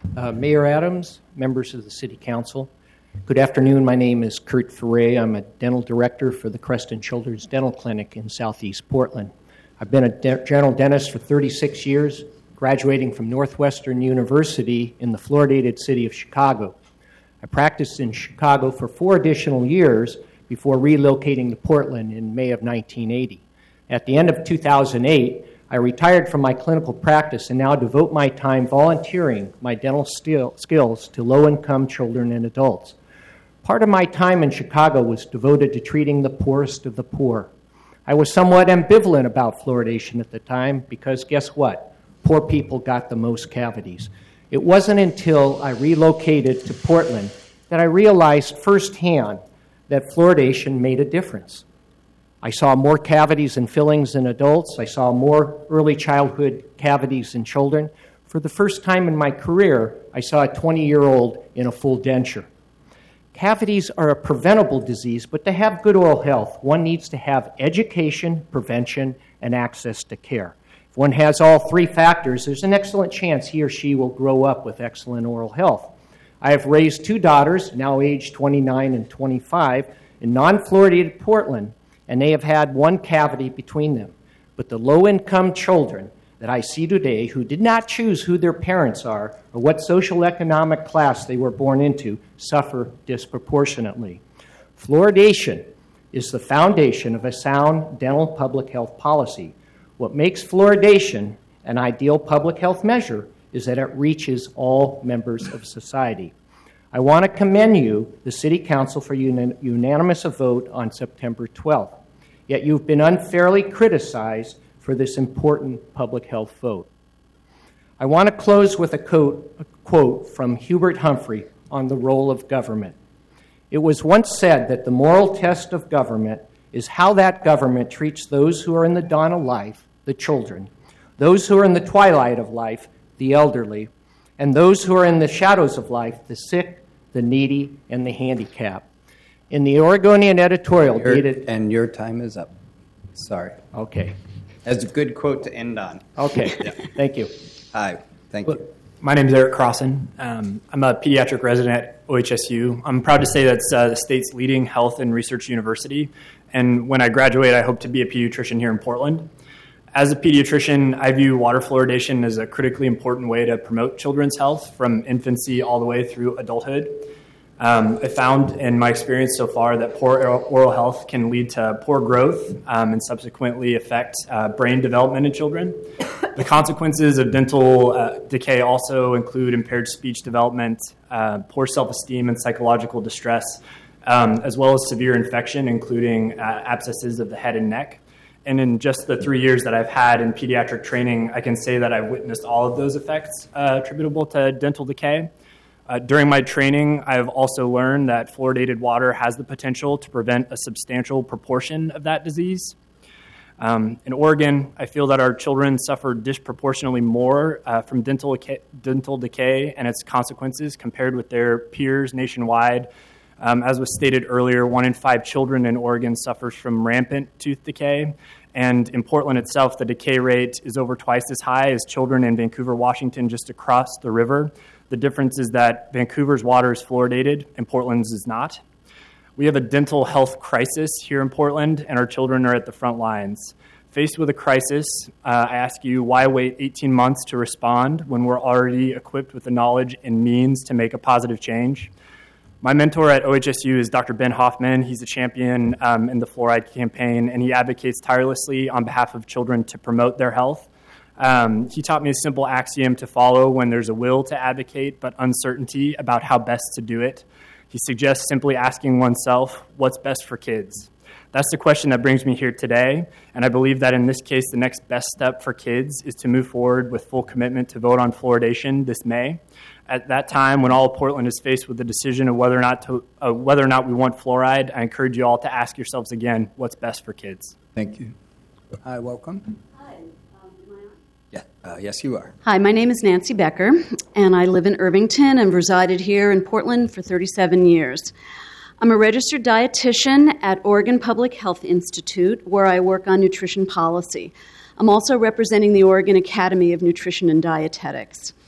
Uh, Mayor Adams, members of the City Council, good afternoon. My name is Kurt Ferre. I'm a dental director for the Creston Children's Dental Clinic in Southeast Portland. I've been a de- general dentist for thirty-six years, graduating from Northwestern University in the fluoridated city of Chicago. I practiced in Chicago for four additional years before relocating to Portland in May of nineteen eighty. At the end of two thousand eight, I retired from my clinical practice and now devote my time volunteering my dental skill, skills to low-income children and adults. Part of my time in Chicago was devoted to treating the poorest of the poor. I was somewhat ambivalent about fluoridation at the time because guess what? Poor people got the most cavities. It wasn't until I relocated to Portland that I realized firsthand that fluoridation made a difference. I saw more cavities and fillings in adults. I saw more early childhood cavities in children. For the first time in my career, I saw a twenty-year-old in a full denture. Cavities are a preventable disease, but to have good oral health, one needs to have education, prevention, and access to care. If one has all three factors, there's an excellent chance he or she will grow up with excellent oral health. I have raised two daughters, now aged twenty-nine and twenty-five, in non-fluoridated Portland, and they have had one cavity between them. But the low-income children that I see today who did not choose who their parents are or what social economic class they were born into suffer disproportionately. Fluoridation is the foundation of a sound dental public health policy. What makes fluoridation an ideal public health measure is that it reaches all members of society. I want to commend you, the City Council, for your unanimous vote on September twelfth. Yet you've been unfairly criticized for this important public health vote. I want to close with a quote, a quote from Hubert Humphrey on the role of government. It was once said that the moral test of government is how that government treats those who are in the dawn of life, the children, those who are in the twilight of life, the elderly, and those who are in the shadows of life, the sick, the needy, and the handicapped. In the Oregonian editorial Your, dated... And your time is up. Sorry. Okay. That's a good quote to end on. Okay. Yeah. Thank you. Hi. Thank you. My name is Eric Crossan. Um, I'm a pediatric resident at O H S U. I'm proud to say that's uh, the state's leading health and research university. And when I graduate, I hope to be a pediatrician here in Portland. As a pediatrician, I view water fluoridation as a critically important way to promote children's health from infancy all the way through adulthood. Um, I found in my experience so far that poor oral health can lead to poor growth um, and subsequently affect uh, brain development in children. The consequences of dental uh, decay also include impaired speech development, uh, poor self-esteem and psychological distress, um, as well as severe infection, including uh, abscesses of the head and neck. And in just the three years that I've had in pediatric training, I can say that I've witnessed all of those effects uh, attributable to dental decay. Uh, during my training, I've also learned that fluoridated water has the potential to prevent a substantial proportion of that disease. Um, in Oregon, I feel that our children suffer disproportionately more uh, from dental decay, dental decay and its consequences compared with their peers nationwide. Um, as was stated earlier, one in five children in Oregon suffers from rampant tooth decay. And in Portland itself, the decay rate is over twice as high as children in Vancouver, Washington, just across the river. The difference is that Vancouver's water is fluoridated and Portland's is not. We have a dental health crisis here in Portland, and our children are at the front lines. Faced with a crisis, uh, I ask you, why wait eighteen months to respond when we're already equipped with the knowledge and means to make a positive change? My mentor at O H S U is Doctor Ben Hoffman. He's a champion um, in the fluoride campaign, and he advocates tirelessly on behalf of children to promote their health. Um, he taught me a simple axiom to follow when there's a will to advocate but uncertainty about how best to do it. He suggests simply asking oneself, what's best for kids? That's the question that brings me here today, and I believe that in this case, the next best step for kids is to move forward with full commitment to vote on fluoridation this May. At that time, when all of Portland is faced with the decision of whether or not to, uh, whether or not we want fluoride, I encourage you all to ask yourselves again, what's best for kids? Thank you. Hi, welcome. Hi, um, am I on? Yeah, uh, yes, you are. Hi, my name is Nancy Becker, and I live in Irvington and resided here in Portland for thirty-seven years. I'm a registered dietitian at Oregon Public Health Institute, where I work on nutrition policy. I'm also representing the Oregon Academy of Nutrition and Dietetics.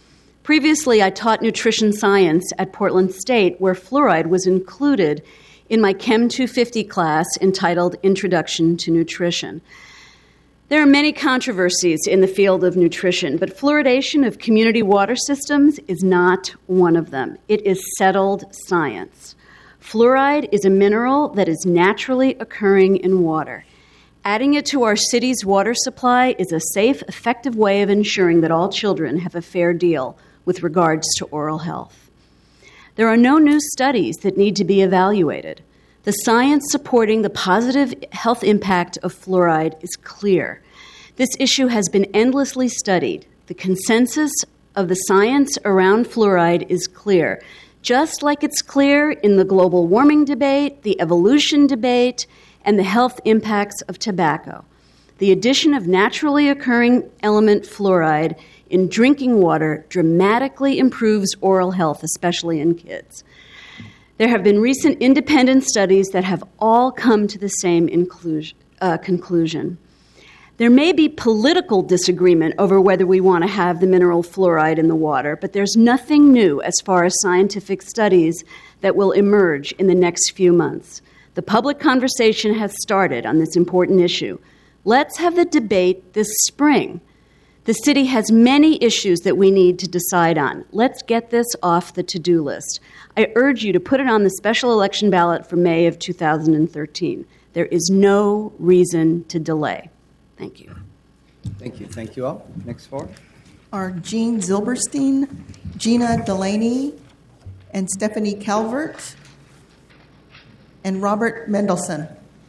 Previously, I taught nutrition science at Portland State, where fluoride was included in my Chem two fifty class entitled Introduction to Nutrition. There are many controversies in the field of nutrition, but fluoridation of community water systems is not one of them. It is settled science. Fluoride is a mineral that is naturally occurring in water. Adding it to our city's water supply is a safe, effective way of ensuring that all children have a fair deal with regards to oral health. There are no new studies that need to be evaluated. The science supporting the positive health impact of fluoride is clear. This issue has been endlessly studied. The consensus of the science around fluoride is clear, just like it's clear in the global warming debate, the evolution debate, and the health impacts of tobacco. The addition of naturally occurring element fluoride in drinking water dramatically improves oral health, especially in kids. There have been recent independent studies that have all come to the same inclusion, uh, conclusion. There may be political disagreement over whether we want to have the mineral fluoride in the water, but there's nothing new as far as scientific studies that will emerge in the next few months. The public conversation has started on this important issue. Let's have the debate this spring. The city has many issues that we need to decide on. Let's get this off the to-do list. I urge you to put it on the special election ballot for May of two thousand thirteen. There is no reason to delay. Thank you. Thank you. Thank you all. Next four are Jean Zilberstein, Gina Delaney, and Stephanie Calvert, and Robert Mendelson.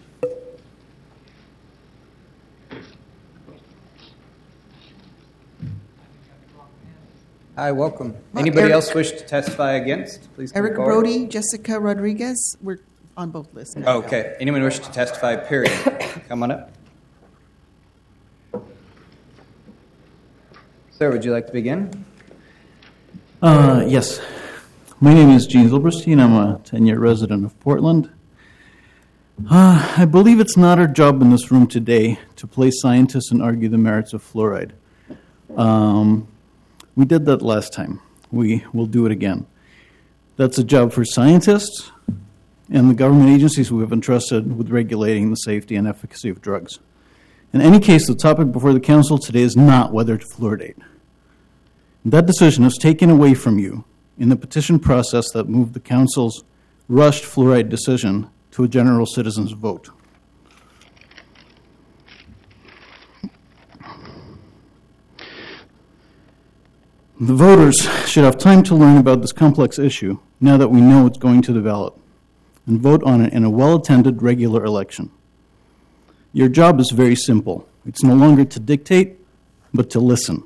Hi, welcome. Anybody Eric, else wish to testify against? Please come Eric forward. Brody, Jessica Rodriguez. We're on both lists now. Okay. Anyone wish to testify, period? Come on up. Sir, would you like to begin? Uh, yes. My name is Gene Zilberstein. I'm a ten-year resident of Portland. Uh, I believe it's not our job in this room today to play scientists and argue the merits of fluoride. Um, we did that last time. We will do it again. That's a job for scientists and the government agencies who have entrusted with regulating the safety and efficacy of drugs. In any case, the topic before the council today is not whether to fluoridate. That decision was taken away from you in the petition process that moved the council's rushed fluoride decision to a general citizens' vote. The voters should have time to learn about this complex issue now that we know it's going to the ballot and vote on it in a well-attended regular election. Your job is very simple. It's no longer to dictate, but to listen.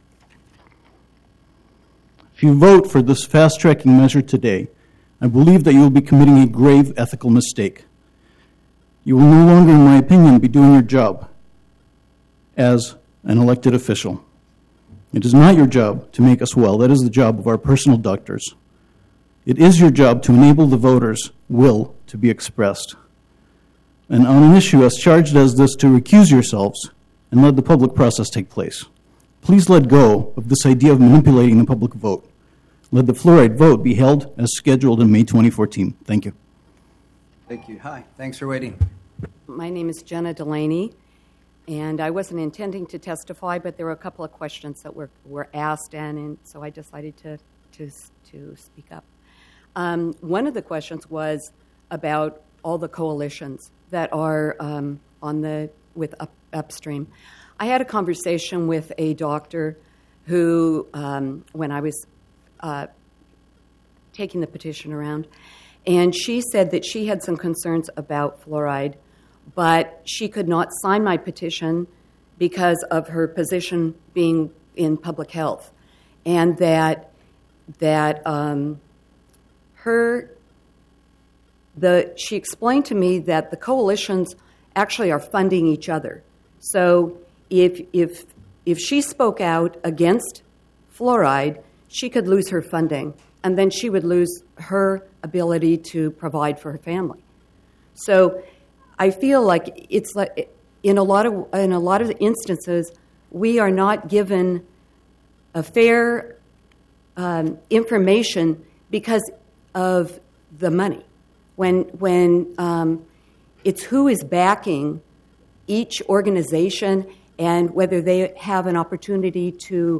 If you vote for this fast-tracking measure today, I believe that you will be committing a grave ethical mistake. You will no longer, in my opinion, be doing your job as an elected official. It is not your job to make us well. That is the job of our personal doctors. It is your job to enable the voters' will to be expressed. And on an issue as charged as this, to recuse yourselves and let the public process take place. Please let go of this idea of manipulating the public vote. Let the fluoride vote be held as scheduled in May twenty fourteen. Thank you. Thank you. Hi. Thanks for waiting. My name is Jenna Delaney, and I wasn't intending to testify, but there were a couple of questions that were, were asked, and, and so I decided to, to, to speak up. Um, one of the questions was about all the coalitions that are um, on the with up, upstream. I had a conversation with a doctor who, um, when I was uh, taking the petition around, and she said that she had some concerns about fluoride, but she could not sign my petition because of her position being in public health, and that that um, her the she explained to me that the coalitions actually are funding each other. So if if if she spoke out against fluoride, she could lose her funding, and then she would lose her ability to provide for her family. So I feel like it's like in a lot of in a lot of instances we are not given a fair um, information because of the money. When, when um, it's who is backing each organization and whether they have an opportunity to